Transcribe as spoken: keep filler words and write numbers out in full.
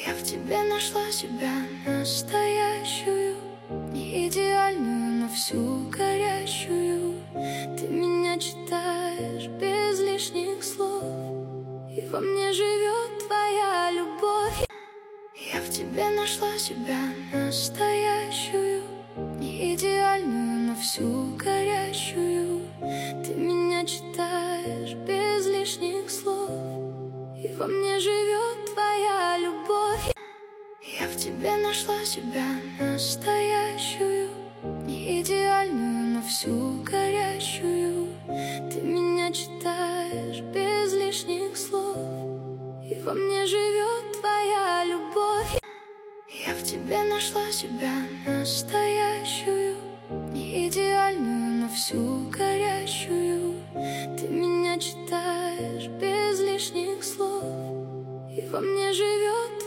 Я в тебе нашла себя настоящую, не идеальную, но всю горящую. Ты меня читаешь без лишних слов, и во мне живет твоя любовь. Я в тебе нашла себя настоящую, не идеальную, но всю горящую. Ты меня читаешь без лишних слов, и во мне живет твоя любовь. Я в тебе нашла себя настоящую, не идеальную, но всю горящую. Ты меня читаешь без лишних слов, и во мне живет твоя любовь. Я в тебе нашла себя настоящую, не идеальную, но всю горящую. Ты меня читаешь без лишних слов, и во мне живет